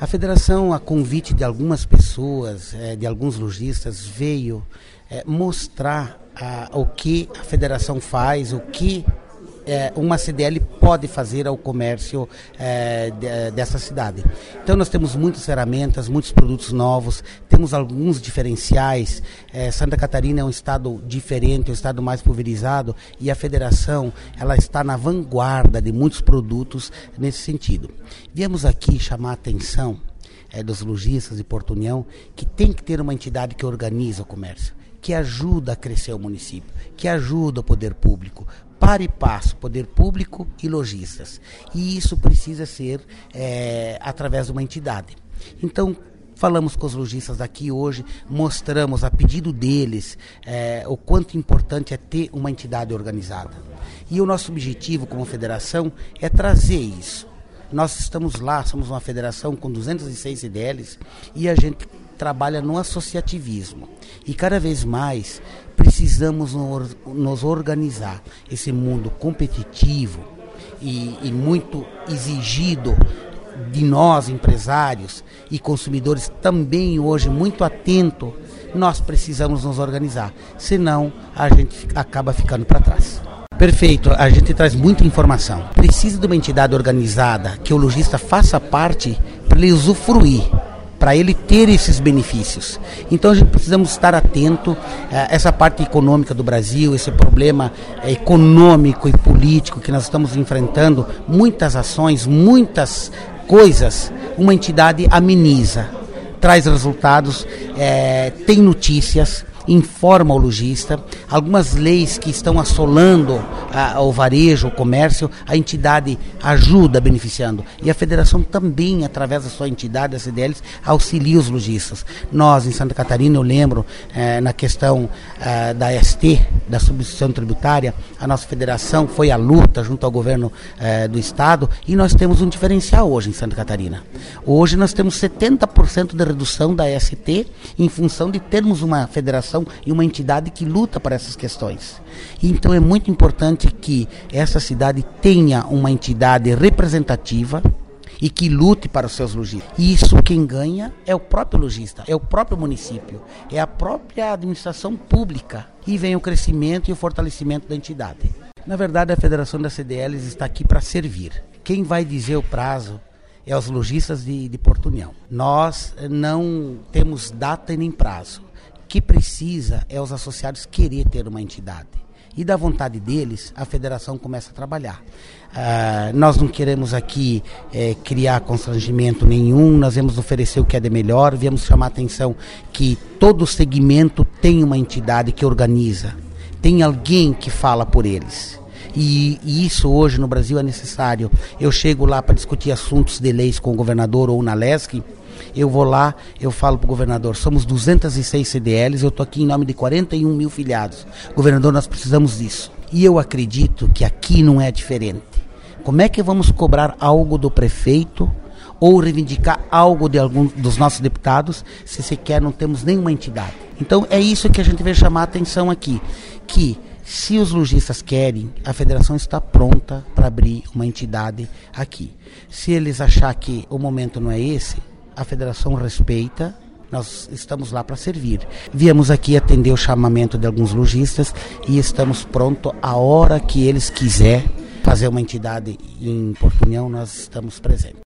A federação, a convite de algumas pessoas, de alguns lojistas, veio mostrar o que a federação faz, o que uma CDL pode fazer ao comércio dessa cidade. Então nós temos muitas ferramentas, muitos produtos novos, temos alguns diferenciais. Santa Catarina é um estado diferente, um estado mais pulverizado, e a federação ela está na vanguarda de muitos produtos nesse sentido. Viemos aqui chamar a atenção dos lojistas de Porto União que tem que ter uma entidade que organiza o comércio, que ajuda a crescer o município, que ajuda o poder público, para e passo, poder público e lojistas. E isso precisa ser através de uma entidade. Então, falamos com os lojistas daqui hoje, mostramos a pedido deles o quanto importante é ter uma entidade organizada. E o nosso objetivo como federação é trazer isso. Nós estamos lá, somos uma federação com 206 CDLs e a gente trabalha no associativismo. E cada vez mais precisamos nos organizar. Esse mundo competitivo e muito exigido de nós, empresários e consumidores, também hoje muito atento, nós precisamos nos organizar. Senão a gente acaba ficando para trás. Perfeito, a gente traz muita informação. Precisa de uma entidade organizada que o lojista faça parte para ele usufruir, para ele ter esses benefícios. Então a gente precisamos estar atento a essa parte econômica do Brasil, esse problema econômico e político que nós estamos enfrentando, muitas ações, muitas coisas, uma entidade ameniza, traz resultados, tem notícias, informa o lojista, algumas leis que estão assolando o varejo, o comércio, a entidade ajuda beneficiando. E a federação também, através da sua entidade, a CDLs, auxilia os lojistas. Nós, em Santa Catarina, eu lembro, na questão da ST, da substituição tributária, a nossa federação foi à luta junto ao governo do estado, e nós temos um diferencial hoje em Santa Catarina. Hoje nós temos 70% de redução da ST em função de termos uma federação e uma entidade que luta por essas questões. Então é muito importante que essa cidade tenha uma entidade representativa e que lute para os seus lojistas. E isso quem ganha é o próprio lojista, é o próprio município, é a própria administração pública. E vem o crescimento e o fortalecimento da entidade. Na verdade, a Federação das CDLs está aqui para servir. Quem vai dizer o prazo é os lojistas de Porto União. Nós não temos data e nem prazo. O que precisa é os associados querer ter uma entidade. E da vontade deles, a federação começa a trabalhar. Nós não queremos aqui criar constrangimento nenhum, nós vamos oferecer o que é de melhor, viemos chamar a atenção que todo segmento tem uma entidade que organiza, tem alguém que fala por eles. E isso hoje no Brasil é necessário. Eu chego lá para discutir assuntos de leis com o governador ou na LESC, eu vou lá, eu falo para o governador, somos 206 CDLs, eu estou aqui em nome de 41 mil filiados. Governador, nós precisamos disso. E eu acredito que aqui não é diferente. Como é que vamos cobrar algo do prefeito ou reivindicar algo de algum dos nossos deputados se sequer não temos nenhuma entidade? Então é isso que a gente veio chamar a atenção aqui, que se os lojistas querem, a federação está pronta para abrir uma entidade aqui. Se eles acharem que o momento não é esse, a federação respeita, nós estamos lá para servir. Viemos aqui atender o chamamento de alguns lojistas e estamos prontos a hora que eles quiserem fazer uma entidade em Porto União, nós estamos presentes.